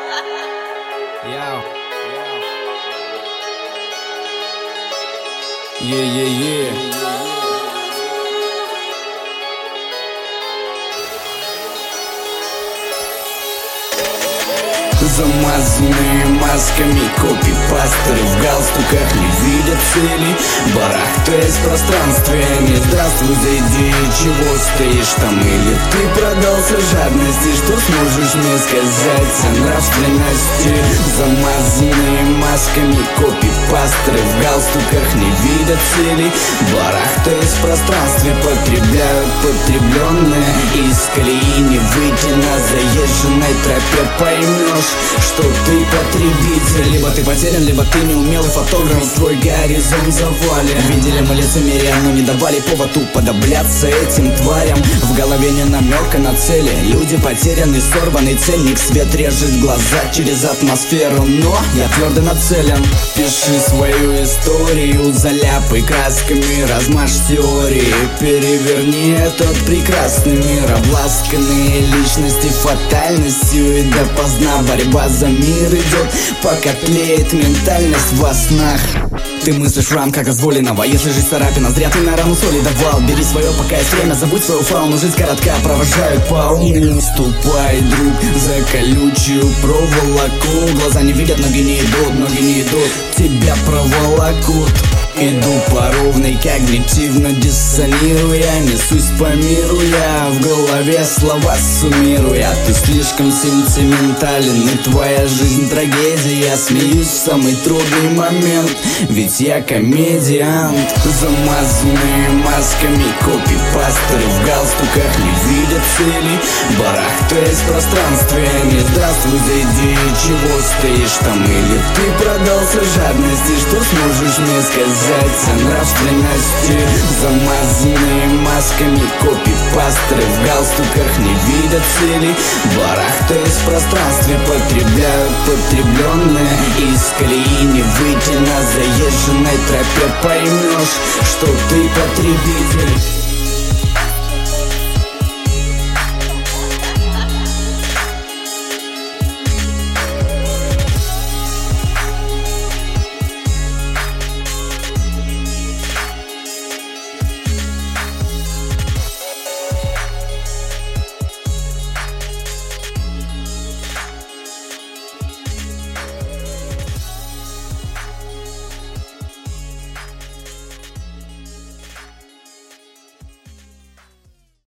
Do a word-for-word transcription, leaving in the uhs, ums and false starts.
Yeah. Yeah, yeah, yeah. Замазанные масками копипастеры в галстуках не видят цели, барахтаясь в пространстве. Не здравствуй, зайди, чего стоишь там? Или ты продался жадности? Что сможешь мне сказать о нравственности? Замазанные масками копипастеры в галстуках не видят цели, барахтаясь в пространстве. Потребляют потребленное, из колеи не выйти на заезженной тропе. Поймешь, что ты потребитель. Либо ты потерян, либо ты неумелый фотограф, твой горизонт завален. Видели мы лицемерие, но не давали повод уподобляться этим тварям. В голове не намека на цели, люди потеряны, сорванный цельник. Свет режет глаза через атмосферу, но я твердо нацелен. Пиши свою историю, заляпай красками, размажь теории, переверни этот прекрасный мир. Обласканные личности фатальностью, и допоздна борьба за мир идет, пока тлеет ментальность во снах. Ты мыслишь в рамках дозволенного. Если жизнь царапина, зря ты на рану соли давал. Бери свое, пока есть время, забудь свою фауну. Жизнь коротка, провожают по уму. Ступай, друг, за колючую проволоку. Глаза не видят, ноги не идут, ноги не идут, тебя проволокут. Иду по ровной, когнитивно диссонируя, несусь по миру я, в голове слова суммируя. Ты слишком сентиментален, и твоя жизнь трагедия. Я смеюсь в самый трудный момент, ведь я комедиант. Замазанные масками копипастеры в галстуках не видят цели, барахтаясь в пространстве. Не здравствуй, зайди, чего стоишь там? Или ты продался жадности? Что сможешь мне сказать о нравственности? Замазанные масками копипастеры в галстуках не видят цели, барахтаясь в пространстве. Потребляют потребленное, из колеи не выйти на заезженной тропе. Поймешь, что ты потребитель.